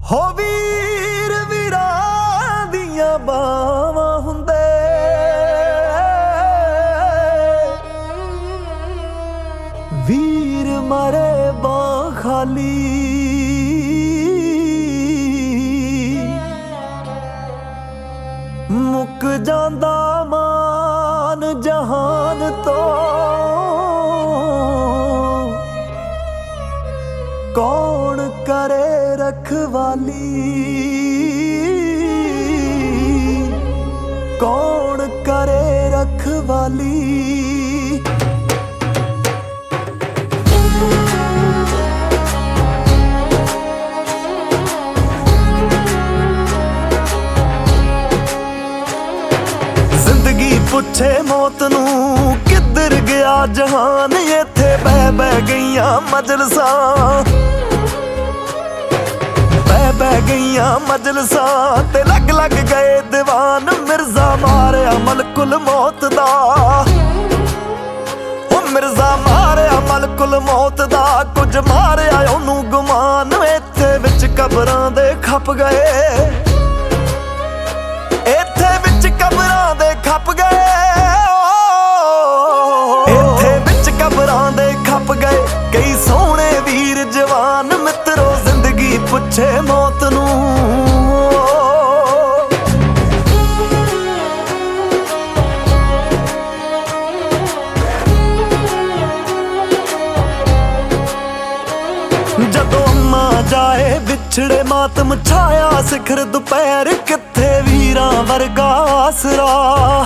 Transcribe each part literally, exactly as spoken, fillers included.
ਹੋ ਵੀਰ ਵੀਰਾਂ ਦੀਆਂ ਬਾਵਾਂ ਹੁੰਦੇ, ਵੀਰ ਮਰੇ ਬਾਂਹ ਖਾਲੀ। ਮੁੱਕ ਜਾਂਦਾ ਮਾਨ ਜਹਾਨ ਤੋਂ, ਕੌਣ ਕਰੇ ਰਖਵਾਲੀ, ਕੌਣ ਕਰੇ ਰਖਵਾਲੀ। ਜ਼ਿੰਦਗੀ ਪੁੱਛੇ ਮੌਤ ਨੂੰ ਕਿੱਧਰ ਗਿਆ ਜਹਾਨ, ਇੱਥੇ ਬਹਿ ਬਹਿ ਗਈਆਂ ਮਜਲਸਾਂ, ਬਹਿ ਬਹਿ ਗਈਆਂ ਮਜਲਸਾਂ ਤੇ ਲੱਗ ਲੱਗ ਗਏ ਦੀਵਾਨ। ਮਿਰਜ਼ਾ ਮਾਰਿਆ ਮਲਕੁਲ ਮੌਤ ਦਾ, ਉਹ ਮਿਰਜ਼ਾ ਮਾਰਿਆ ਮਲਕੁਲ ਮੌਤ ਦਾ, ਕੁਝ ਮਾਰਿਆ ਉਹਨੂੰ ਗੁਮਾਨ। ਇੱਥੇ ਵਿੱਚ ਕਬਰਾਂ ਦੇ ਖੱਪ ਗਏ, ਇੱਥੇ ਵਿੱਚ ਕਬਰਾਂ ਦੇ ਖੱਪ ਗਏ, ਇੱਥੇ ਵਿੱਚ ਕਬਰਾਂ ਦੇ ਖੱਪ ਗਏ ਕਈ ਸੋਹਣੇ ਵੀਰ ਜਵਾਨ। ਮਿੱਤਰੋ ਜ਼ਿੰਦਗੀ ਪੁੱਛੇ ਮੌਤ ਨੂੰ, ਜਦੋਂ ਅੰਮਾ ਜਾਏ ਵਿਛੜੇ ਮਾਤਮ ਛਾਇਆ ਸਿਖਰ ਦੁਪਹਿਰ। ਕਿੱਥੇ ਵੀਰਾਂ ਵਰਗਾ ਆਸਰਾ,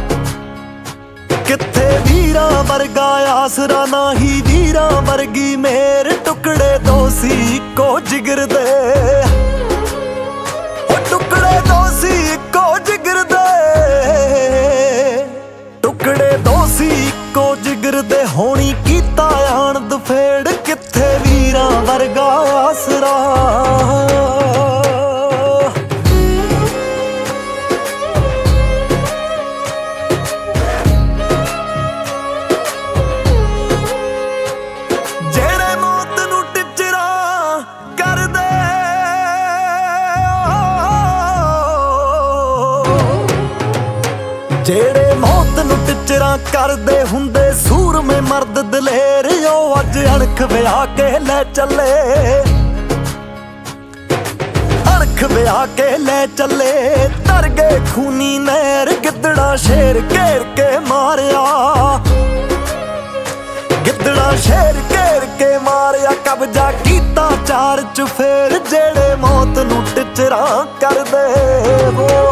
ਕਿੱਥੇ ਵੀਰਾਂ ਵਰਗਾ ਆਸਰਾ, ਨਾ ਹੀ ਵੀਰਾਂ ਵਰਗੀ ਮੇਰ। ਟੁਕੜੇ ਦੋ ਸੀ ਇੱਕੋ ਜਿਗਰ ਦੇ, ਉਹ ਟੁਕੜੇ ਦੋ ਸੀ ਇੱਕੋ ਜਿਗਰ ਦੇ, ਟੁਕੜੇ ਦੋ ਸੀ ਇੱਕੋ ਜਿਗਰ ਦੇ। ਹੋਣੀ ਕੀਤਾ ਆਣ ਦੁਫੇੜ, ਕਿੱਥੇ ਵੀਰਾਂ ਵਰਗਾ ਆਸਰਾ। ਜਿਹੜੇ ਮੌਤ ਨੂੰ ਟਿਚਰਾਂ ਕਰਦੇ ਹੁੰਦੇ ਸੂਰਮੇ ਮਰਦ ਦਲੇਰ, ਉਹ ਅੱਜ ਅਣਖ ਵਿਆਹ ਕੇ ਲੈ ਚੱਲੇ, ਅਣਖ ਵਿਆਹ ਕੇ ਲੈ ਚੱਲੇ। ਤਰ ਗਏ ਖੂਨੀ ਨਹਿਰ, ਗਿੱਦੜਾ ਸ਼ੇਰ ਘੇਰ ਕੇ ਮਾਰਿਆ, ਗਿੱਦੜਾ ਸ਼ੇਰ ਘੇਰ ਕੇ ਮਾਰਿਆ। ਕਬਜ਼ਾ ਕੀਤਾ ਚਾਰ ਚੁਫੇਰ, ਜਿਹੜੇ ਮੌਤ ਨੂੰ ਟਿਚਰਾਂ ਕਰਦੇ।